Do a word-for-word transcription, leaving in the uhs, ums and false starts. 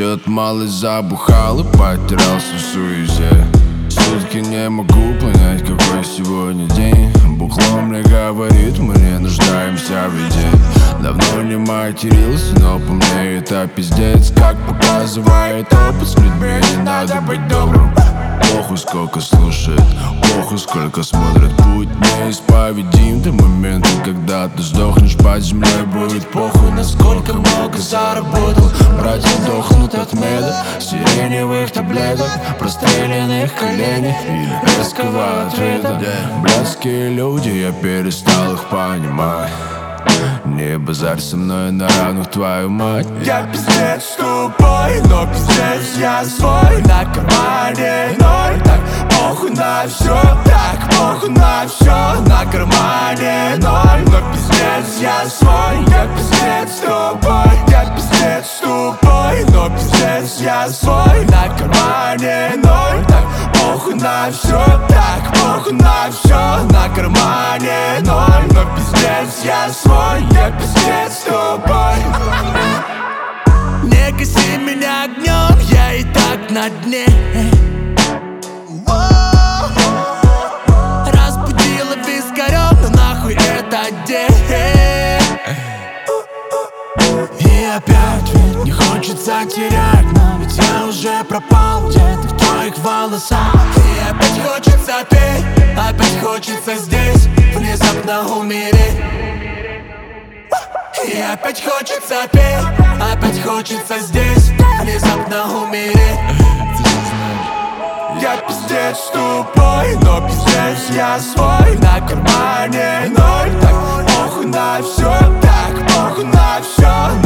Чё-то малость забухал и потерялся в суете. Сутки не могу понять, какой сегодня день. Бухло мне говорит, мы не нуждаемся в еде. Давно не матерился, но по мне это пиздец. Как показывает опыт, с людьми не надо быть добрым. Похуй сколько слушает, похуй сколько смотрит. Путь неисповедим до момента, когда ты сдохнешь под землей. Будет похуй, насколько много заработал. Братья дохнут от меда, сиреневых таблеток, простреленных коленей или резкого ответа. Блядские люди, я перестал их понимать. Не базарь со мной на равных, твою мать. Я пиздец тупой, но пиздец я свой. На кармане ноль, так похуй на все. Так похуй на все, на кармане ноль. Но пиздец я свой, я пиздец тупой. Я пиздец тупой, но пиздец я свой. На кармане ноль, так похуй на все. Так похуй на все, на кармане ноль. Но пиздец я свой, я пиздец тупой. Не коси меня огнем, я и так на дне. Разбудила вискарем, но нахуй это день. И опять ведь не хочется терять, но ведь я уже пропал где-то в твоих волосах. И опять хочется петь, опять хочется здесь внезапно умереть. И опять хочется петь, опять хочется здесь внезапно умереть. Я пиздец тупой, но пиздец я свой. На кармане ноль, так похуй на все. Так похуй на все,